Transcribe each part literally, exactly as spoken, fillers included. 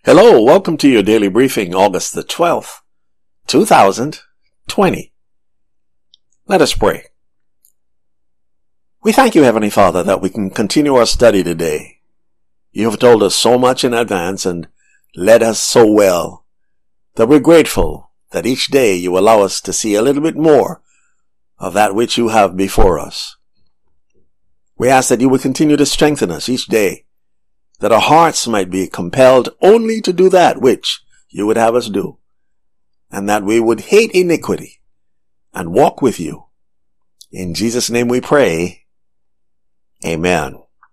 Hello, welcome to your daily briefing, August the twelfth, two thousand twenty. Let us pray. We thank you, Heavenly Father, that we can continue our study today. You have told us so much in advance and led us so well that we're grateful that each day you allow us to see a little bit more of that which you have before us. We ask that you would continue to strengthen us each day, that our hearts might be compelled only to do that which you would have us do, and that we would hate iniquity and walk with you. In Jesus' name we pray. Amen.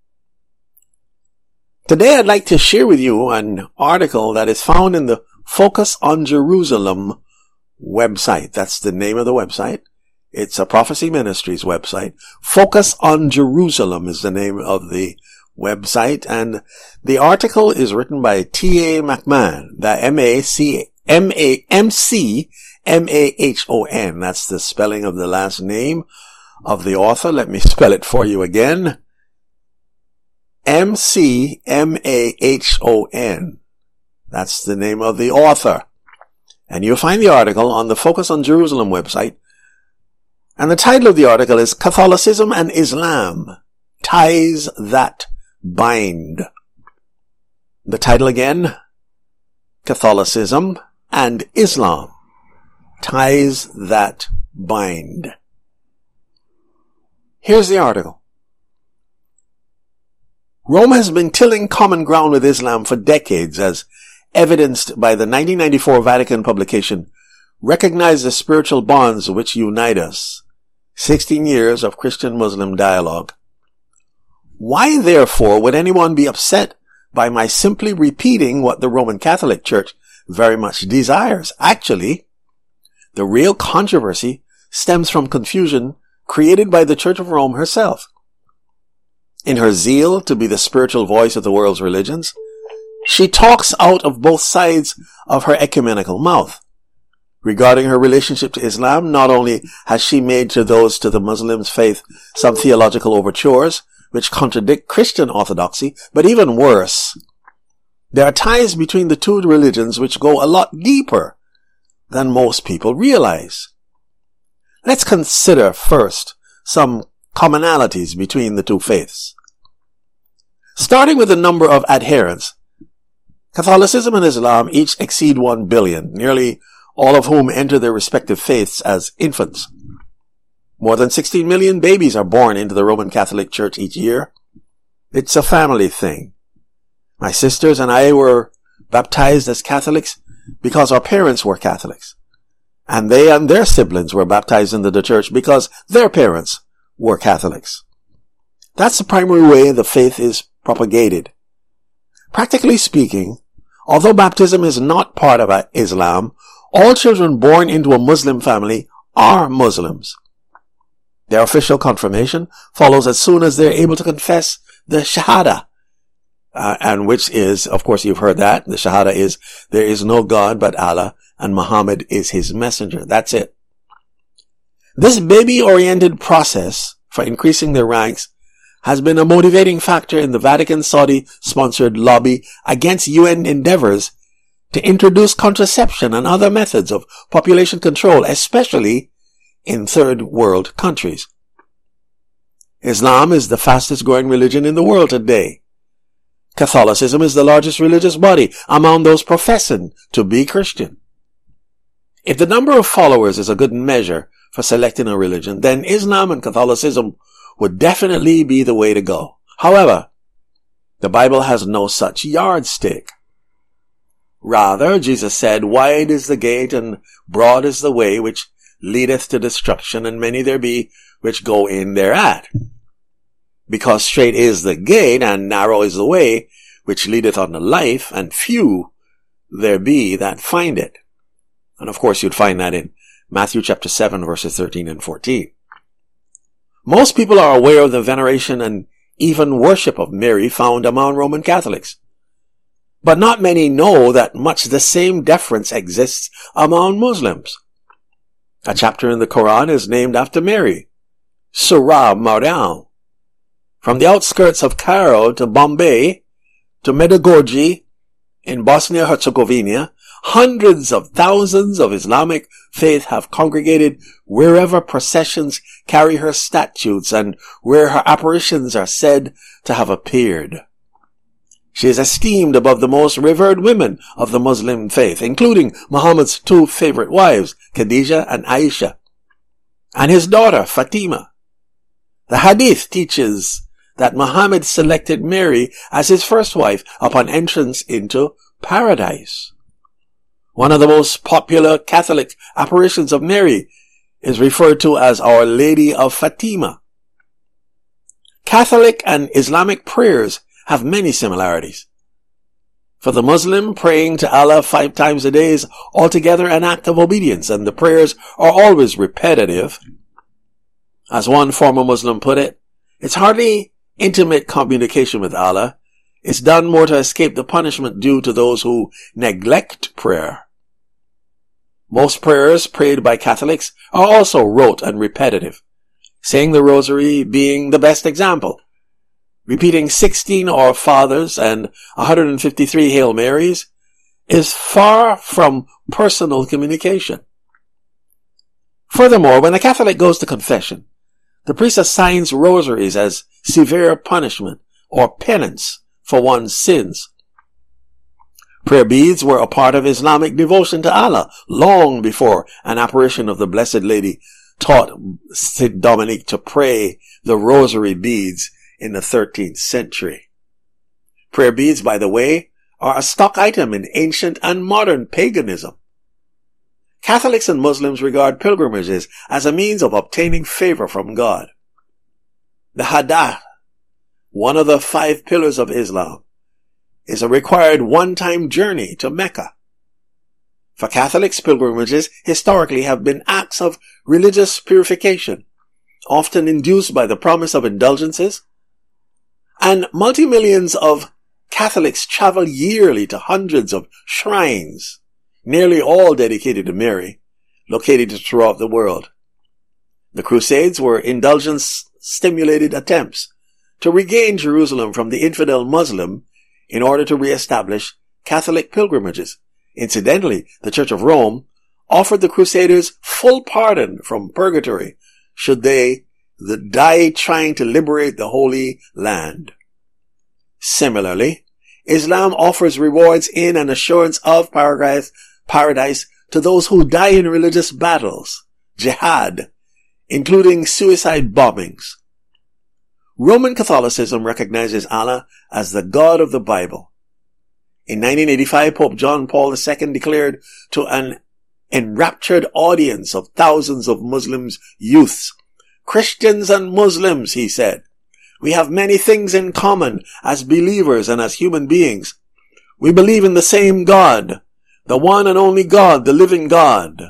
Today I'd like to share with you an article that is found in the Focus on Jerusalem website. That's the name of the website. It's a Prophecy Ministries website. Focus on Jerusalem is the name of the website, and the article is written by T A McMahon, the M A C M A M C M A H O N. That's the spelling of the last name of the author. Let me spell it for you again. M C M A H O N. That's the name of the author. And you'll find the article on the Focus on Jerusalem website. And the title of the article is Catholicism and Islam, Ties That Bind. The title again, Catholicism and Islam, Ties That Bind. Here's the article. Rome has been tilling common ground with Islam for decades, as evidenced by the nineteen ninety-four Vatican publication, Recognize the Spiritual Bonds Which Unite Us, sixteen years of Christian-Muslim dialogue. Why, therefore, would anyone be upset by my simply repeating what the Roman Catholic Church very much desires? Actually, the real controversy stems from confusion created by the Church of Rome herself. In her zeal to be the spiritual voice of the world's religions, she talks out of both sides of her ecumenical mouth. Regarding her relationship to Islam, not only has she made to those to the Muslims' faith some theological overtures which contradict Christian orthodoxy, but even worse, there are ties between the two religions which go a lot deeper than most people realize. Let's consider first some commonalities between the two faiths. Starting with the number of adherents, Catholicism and Islam each exceed one billion, nearly all of whom enter their respective faiths as infants. More than sixteen million babies are born into the Roman Catholic Church each year. It's a family thing. My sisters and I were baptized as Catholics because our parents were Catholics. And they and their siblings were baptized into the church because their parents were Catholics. That's the primary way the faith is propagated. Practically speaking, although baptism is not part of Islam, all children born into a Muslim family are Muslims. Their official confirmation follows as soon as they're able to confess the Shahada, uh, and which is, of course, you've heard that. The Shahada is, there is no God but Allah, and Muhammad is his messenger. That's it. This baby-oriented process for increasing their ranks has been a motivating factor in the Vatican-Saudi-sponsored lobby against U N endeavors to introduce contraception and other methods of population control, especially in third world countries. Islam is the fastest growing religion in the world today. Catholicism is the largest religious body among those professing to be Christian. If the number of followers is a good measure for selecting a religion, then Islam and Catholicism would definitely be the way to go. However, the Bible has no such yardstick. Rather, Jesus said, wide is the gate and broad is the way which leadeth to destruction, and many there be which go in thereat. Because straight is the gate, and narrow is the way which leadeth unto life, and few there be that find it. And of course you'd find that in Matthew chapter seven, verses thirteen and fourteen. Most people are aware of the veneration and even worship of Mary found among Roman Catholics. But not many know that much the same deference exists among Muslims. A chapter in the Quran is named after Mary, Surah Maryam. From the outskirts of Cairo to Bombay to Medjugorje In Bosnia-Herzegovina, hundreds of thousands of Islamic faith have congregated wherever processions carry her statues and where her apparitions are said to have appeared. She is esteemed above the most revered women of the Muslim faith, including Muhammad's two favorite wives, Khadija and Aisha, and his daughter, Fatima. The hadith teaches that Muhammad selected Mary as his first wife upon entrance into paradise. One of the most popular Catholic apparitions of Mary is referred to as Our Lady of Fatima. Catholic and Islamic prayers have many similarities. For the Muslim, praying to Allah five times a day is altogether an act of obedience, and the prayers are always repetitive. As one former Muslim put it, it's hardly intimate communication with Allah. It's done more to escape the punishment due to those who neglect prayer. Most prayers prayed by Catholics are also rote and repetitive, saying the rosary being the best example. Repeating sixteen Our Fathers and one hundred fifty-three Hail Marys is far from personal communication. Furthermore, when a Catholic goes to confession, the priest assigns rosaries as severe punishment or penance for one's sins. Prayer beads were a part of Islamic devotion to Allah long before an apparition of the Blessed Lady taught Saint Dominic to pray the rosary beads in the thirteenth century. Prayer beads, by the way, are a stock item in ancient and modern paganism. Catholics and Muslims regard pilgrimages as a means of obtaining favor from God. The Hajj, one of the five pillars of Islam, is a required one-time journey to Mecca. For Catholics, pilgrimages historically have been acts of religious purification, often induced by the promise of indulgences, and multi-millions of Catholics travel yearly to hundreds of shrines, nearly all dedicated to Mary, located throughout the world. The Crusades were indulgence-stimulated attempts to regain Jerusalem from the infidel Muslim in order to re-establish Catholic pilgrimages. Incidentally, the Church of Rome offered the Crusaders full pardon from purgatory should they die trying to liberate the Holy Land. Similarly, Islam offers rewards in and assurance of paradise to those who die in religious battles, jihad, including suicide bombings. Roman Catholicism recognizes Allah as the God of the Bible. In nineteen eighty-five, Pope John Paul the Second declared to an enraptured audience of thousands of Muslims youths, "Christians and Muslims," he said, "we have many things in common as believers and as human beings. We believe in the same God, the one and only God, the living God."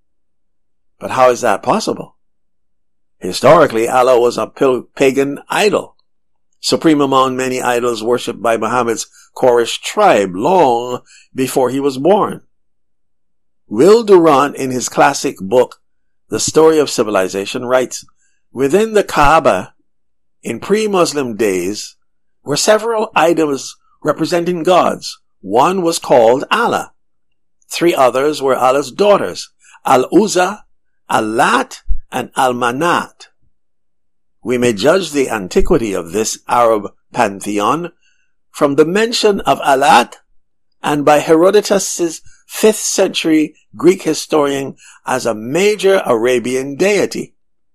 But how is that possible? Historically, Allah was a pagan idol, supreme among many idols worshipped by Muhammad's Quraysh tribe long before he was born. Will Durant, in his classic book, The Story of Civilization, writes, "Within the Kaaba, in pre-Muslim days, were several idols representing gods. One was called Allah. Three others were Allah's daughters, Al-Uzza, Al-Lat, and Al-Manat. We may judge the antiquity of this Arab pantheon from the mention of Al-Lat and by Herodotus' fifth century Greek historian as a major Arabian deity.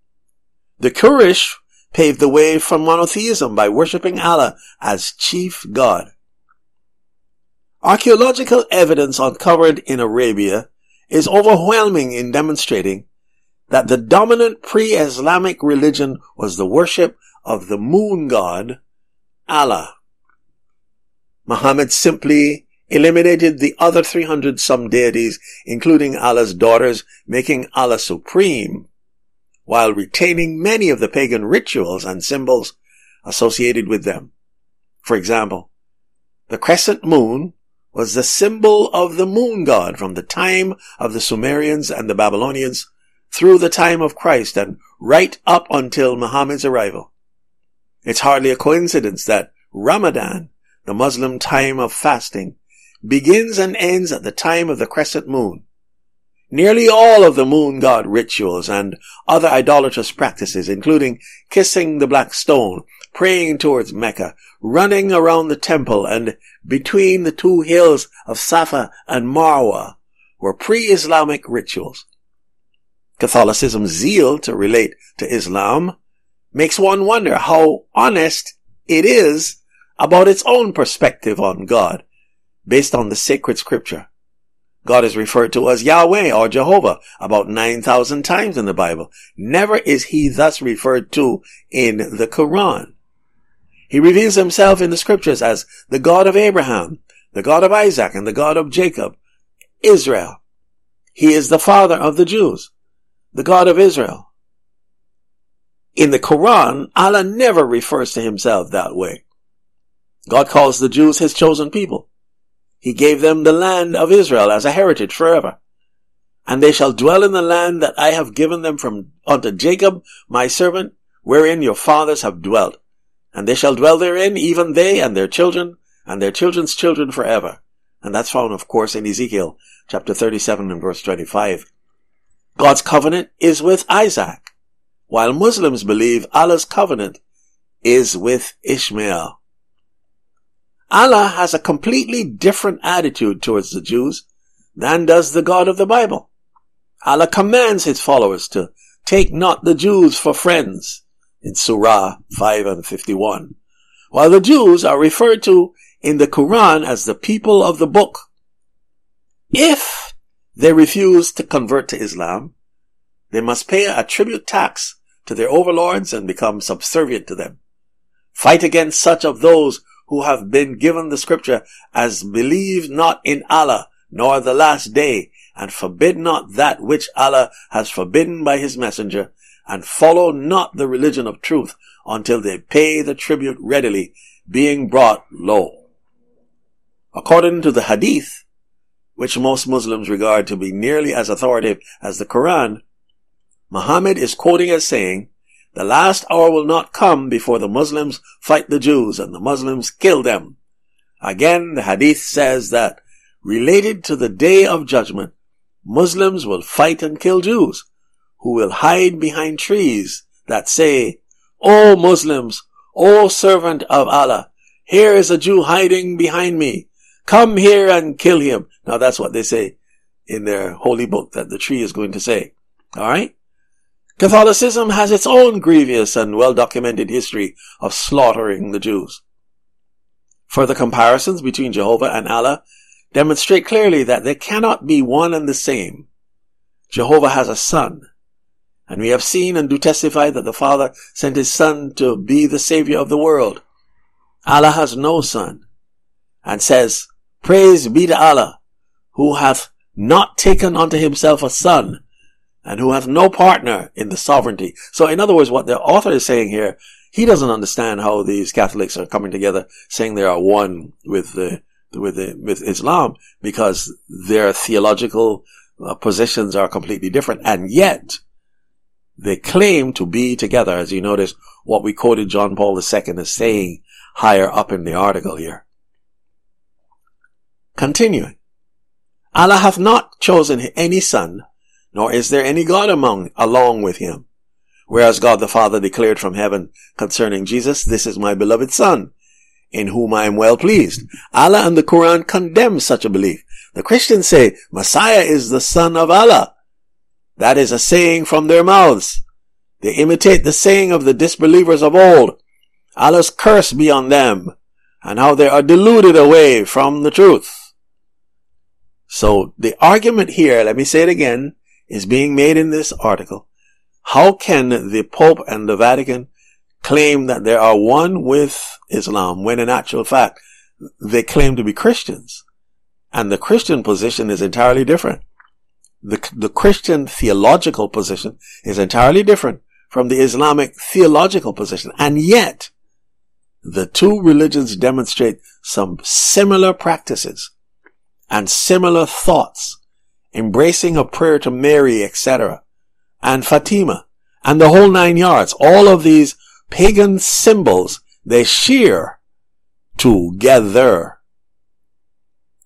The Quraysh paved the way for monotheism by worshipping Allah as chief god. Archaeological evidence uncovered in Arabia is overwhelming in demonstrating that the dominant pre-Islamic religion was the worship of the moon god, Allah. Muhammad simply eliminated the other three hundred some deities, including Allah's daughters, making Allah supreme, while retaining many of the pagan rituals and symbols associated with them. For example, the crescent moon was the symbol of the moon god from the time of the Sumerians and the Babylonians through the time of Christ and right up until Muhammad's arrival. It's hardly a coincidence that Ramadan, the Muslim time of fasting, begins and ends at the time of the crescent moon. Nearly all of the moon god rituals and other idolatrous practices, including kissing the black stone, praying towards Mecca, running around the temple and between the two hills of Safa and Marwa, were pre-Islamic rituals. Catholicism's zeal to relate to Islam makes one wonder how honest it is about its own perspective on God, based on the sacred scripture. God is referred to as Yahweh or Jehovah about nine thousand times in the Bible. Never is he thus referred to in the Quran. He reveals himself in the scriptures as the God of Abraham, the God of Isaac, and the God of Jacob, Israel. He is the father of the Jews, the God of Israel. In the Quran, Allah never refers to himself that way. God calls the Jews his chosen people. He gave them the land of Israel as a heritage forever. And they shall dwell in the land that I have given them from unto Jacob, my servant, wherein your fathers have dwelt. And they shall dwell therein, even they and their children, and their children's children forever. And that's found, of course, in Ezekiel chapter thirty-seven and verse twenty-five. God's covenant is with Isaac, while Muslims believe Allah's covenant is with Ishmael. Allah has a completely different attitude towards the Jews than does the God of the Bible. Allah commands his followers to take not the Jews for friends in Surah five and fifty-one, while the Jews are referred to in the Quran as the people of the book. If they refuse to convert to Islam, they must pay a tribute tax to their overlords and become subservient to them. Fight against such of those who have been given the scripture as believe not in Allah nor the last day, and forbid not that which Allah has forbidden by his messenger, and follow not the religion of truth until they pay the tribute readily, being brought low. According to the Hadith, which most Muslims regard to be nearly as authoritative as the Quran, Muhammad is quoting as saying, "The last hour will not come before the Muslims fight the Jews and the Muslims kill them." Again, the Hadith says that, related to the Day of Judgment, Muslims will fight and kill Jews, who will hide behind trees that say, "O Muslims, O servant of Allah, here is a Jew hiding behind me. Come here and kill him." Now that's what they say in their holy book that the tree is going to say. Alright? Catholicism has its own grievous and well-documented history of slaughtering the Jews. Further comparisons between Jehovah and Allah demonstrate clearly that they cannot be one and the same. Jehovah has a son, and we have seen and do testify that the Father sent his Son to be the Savior of the world. Allah has no son, and says, "Praise be to Allah, who hath not taken unto himself a son, and who hath no partner in the sovereignty." So in other words, what the author is saying here, he doesn't understand how these Catholics are coming together saying they are one with the, with the, with Islam, because their theological uh, positions are completely different, and yet they claim to be together, as you notice what we quoted John Paul the Second as saying higher up in the article here. Continuing, Allah hath not chosen any son, nor is there any God among, along with him. Whereas God the Father declared from heaven concerning Jesus, "This is my beloved Son, in whom I am well pleased." Allah and the Quran condemn such a belief. The Christians say Messiah is the Son of Allah. That is a saying from their mouths. They imitate the saying of the disbelievers of old. Allah's curse be on them, and how they are deluded away from the truth. So the argument here, let me say it again, is being made in this article. How can the Pope and the Vatican claim that they are one with Islam when in actual fact they claim to be Christians? And the Christian position is entirely different. The, the Christian theological position is entirely different from the Islamic theological position. And yet, the two religions demonstrate some similar practices and similar thoughts, embracing of prayer to Mary, et cetera, and Fatima, and the whole nine yards. All of these pagan symbols, they share together.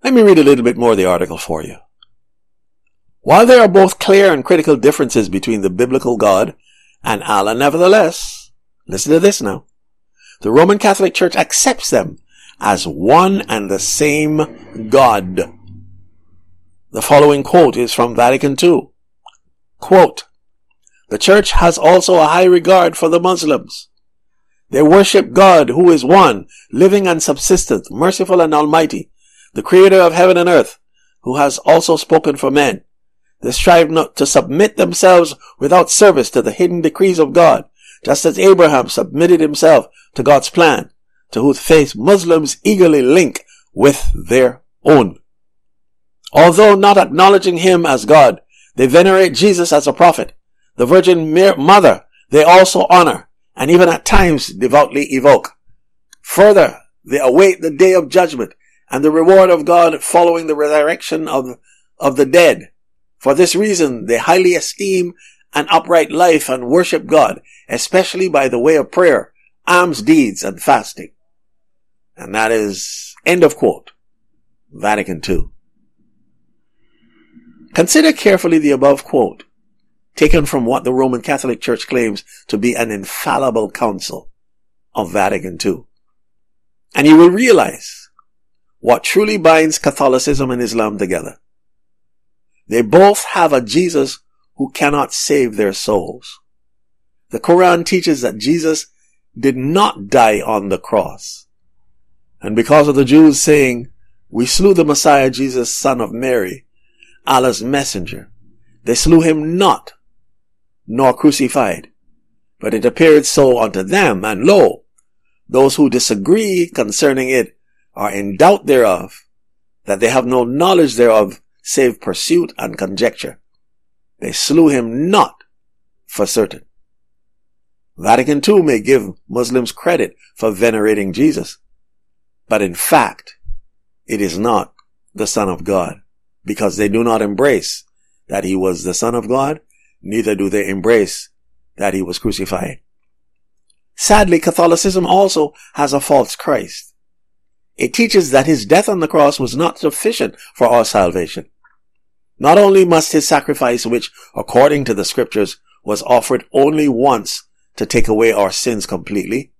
Let me read a little bit more of the article for you. While there are both clear and critical differences between the biblical God and Allah, nevertheless, listen to this now, the Roman Catholic Church accepts them as one and the same God. The following quote is from Vatican Two. Quote, "The Church has also a high regard for the Muslims. They worship God who is one, living and subsistent, merciful and almighty, the creator of heaven and earth, who has also spoken for men. They strive not to submit themselves without service to the hidden decrees of God, just as Abraham submitted himself to God's plan, to whose faith Muslims eagerly link with their own. Although not acknowledging him as God, they venerate Jesus as a prophet. The Virgin Mother they also honor, and even at times devoutly evoke. Further, they await the day of judgment and the reward of God following the resurrection of, of the dead. For this reason, they highly esteem an upright life and worship God, especially by the way of prayer, alms deeds, and fasting." And that is end of quote. Vatican Two. Consider carefully the above quote, taken from what the Roman Catholic Church claims to be an infallible council of Vatican Two. And you will realize what truly binds Catholicism and Islam together. They both have a Jesus who cannot save their souls. The Quran teaches that Jesus did not die on the cross. And because of the Jews saying, "We slew the Messiah Jesus, son of Mary, Allah's messenger," they slew him not, nor crucified. But it appeared so unto them, and lo, those who disagree concerning it are in doubt thereof, that they have no knowledge thereof, save pursuit and conjecture. They slew him not for certain. Vatican Two may give Muslims credit for venerating Jesus, but in fact, it is not the Son of God, because they do not embrace that he was the Son of God, neither do they embrace that he was crucified. Sadly, Catholicism also has a false Christ. It teaches that his death on the cross was not sufficient for our salvation. Not only must his sacrifice, which, according to the scriptures, was offered only once to take away our sins completely,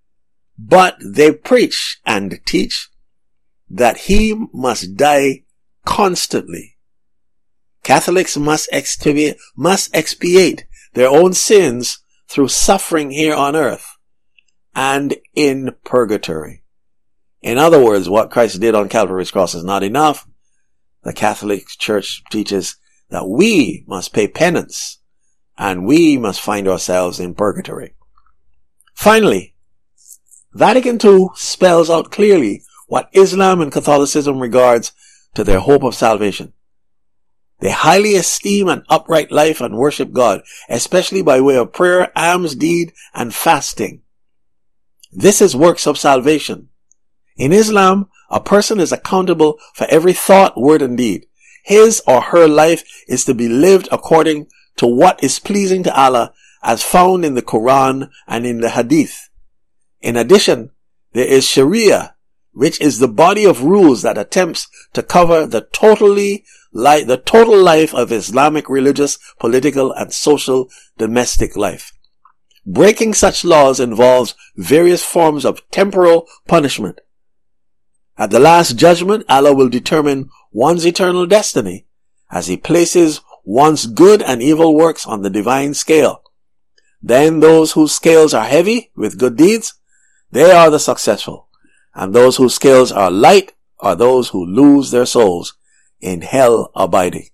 but they preach and teach that he must die constantly. Catholics must expiate, must expiate their own sins through suffering here on earth and in purgatory. In other words, what Christ did on Calvary's cross is not enough. The Catholic Church teaches that we must pay penance and we must find ourselves in purgatory. Finally, Vatican Two spells out clearly what Islam and Catholicism regards to their hope of salvation. They highly esteem an upright life and worship God, especially by way of prayer, alms deed, and fasting. This is works of salvation. In Islam, a person is accountable for every thought, word, and deed. His or her life is to be lived according to what is pleasing to Allah, as found in the Quran and in the Hadith. In addition, there is Sharia, which is the body of rules that attempts to cover the totally li- the total life of Islamic religious, political, and social domestic life. Breaking such laws involves various forms of temporal punishment. At the last judgment, Allah will determine one's eternal destiny as he places one's good and evil works on the divine scale. Then those whose scales are heavy with good deeds, they are the successful, and those whose scales are light are those who lose their souls in hell abiding.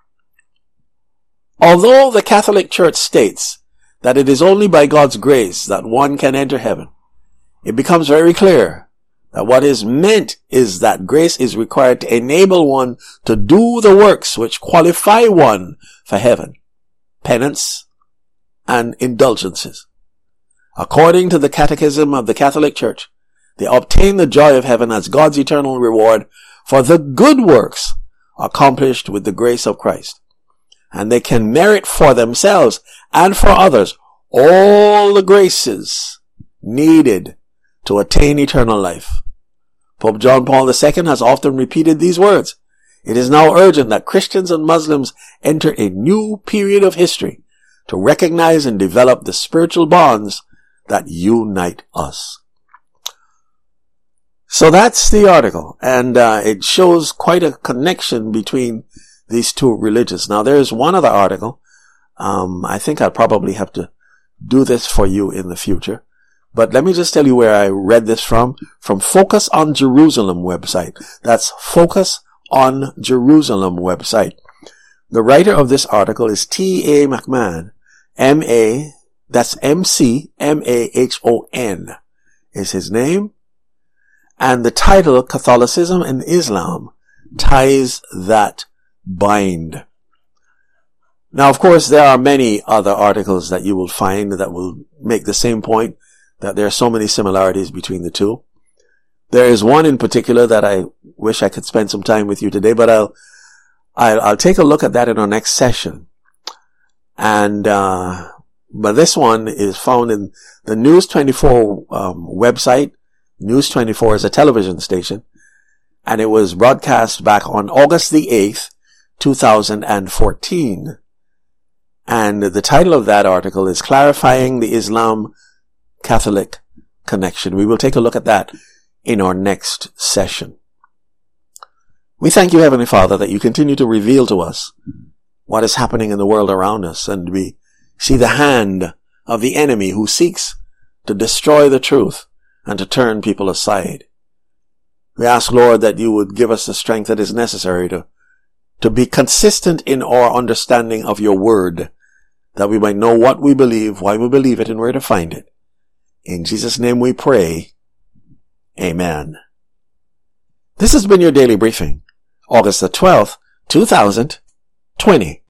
Although the Catholic Church states that it is only by God's grace that one can enter heaven, it becomes very clear that what is meant is that grace is required to enable one to do the works which qualify one for heaven, penance, and indulgences. According to the Catechism of the Catholic Church, they obtain the joy of heaven as God's eternal reward for the good works accomplished with the grace of Christ. And they can merit for themselves and for others all the graces needed to attain eternal life. Pope John Paul the Second has often repeated these words. It is now urgent that Christians and Muslims enter a new period of history to recognize and develop the spiritual bonds that unite us. So that's the article, and uh, it shows quite a connection between these two religions. Now, there's one other article. Um, I think I'll probably have to do this for you in the future. But let me just tell you where I read this from. From Focus on Jerusalem website. That's Focus on Jerusalem website. The writer of this article is T A McMahon. M A, that's M C M A H O N is his name. And the title, Catholicism and Islam, Ties That Bind. Now, of course, there are many other articles that you will find that will make the same point, that there are so many similarities between the two. There is one in particular that I wish I could spend some time with you today, but I'll, I'll, I'll take a look at that in our next session. And, uh, but this one is found in the News twenty-four, um, website. News twenty-four is a television station, and it was broadcast back on August the eighth, two thousand fourteen. And the title of that article is Clarifying the Islam Catholic Connection. We will take a look at that in our next session. We thank you, Heavenly Father, that you continue to reveal to us what is happening in the world around us, and we see the hand of the enemy who seeks to destroy the truth and to turn people aside. We ask, Lord, that you would give us the strength that is necessary to, to be consistent in our understanding of your word, that we might know what we believe, why we believe it, and where to find it. In Jesus' name we pray. Amen. This has been your daily briefing, August the twelfth, two thousand twenty.